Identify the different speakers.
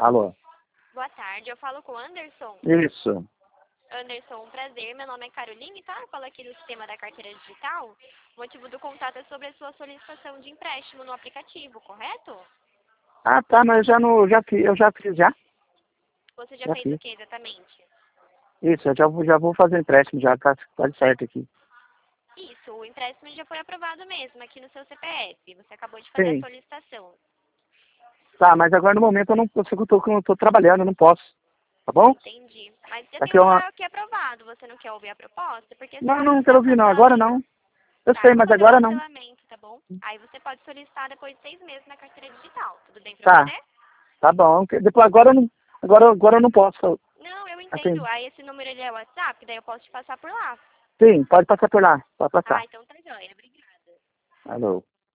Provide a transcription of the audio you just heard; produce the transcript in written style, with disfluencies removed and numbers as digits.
Speaker 1: Alô?
Speaker 2: Boa tarde, eu falo com o Anderson.
Speaker 1: Isso.
Speaker 2: Anderson, um prazer. Meu nome é Caroline, tá? Eu falo aqui do sistema da carteira digital. O motivo do contato é sobre a sua solicitação de empréstimo no aplicativo, correto?
Speaker 1: Ah, tá, mas eu já fiz já.
Speaker 2: Você já
Speaker 1: Já
Speaker 2: fez o
Speaker 1: fiz.
Speaker 2: que exatamente?
Speaker 1: Isso, eu já vou fazer empréstimo, já tá certo aqui.
Speaker 2: Isso, o empréstimo já foi aprovado mesmo aqui no seu CPF. Você acabou de fazer a
Speaker 1: Sim.
Speaker 2: solicitação.
Speaker 1: Tá, mas agora no momento eu não consigo, tô trabalhando, eu não posso. Tá bom?
Speaker 2: Entendi. Mas já tem
Speaker 1: Daqui
Speaker 2: um
Speaker 1: uma...
Speaker 2: valor aqui aprovado. Você não quer ouvir a proposta? Porque esse
Speaker 1: Não,
Speaker 2: valor
Speaker 1: não
Speaker 2: está
Speaker 1: quero ouvir não, agora
Speaker 2: cancelado.
Speaker 1: não. Eu
Speaker 2: Tá,
Speaker 1: sei,
Speaker 2: é
Speaker 1: mas
Speaker 2: sobre o
Speaker 1: agora não.
Speaker 2: cancelamento, tá bom? Aí você pode solicitar depois de 6 meses na carteira digital. Tudo bem pra
Speaker 1: Tá,
Speaker 2: você?
Speaker 1: tá bom. Depois agora eu não, agora eu não posso.
Speaker 2: Não, eu entendo.
Speaker 1: Assim,
Speaker 2: Aí esse número ele é o WhatsApp, daí eu posso te passar por lá.
Speaker 1: sim, pode passar por lá, pode
Speaker 2: Ah,
Speaker 1: passar.
Speaker 2: então tá joia. Obrigada.
Speaker 1: Alô.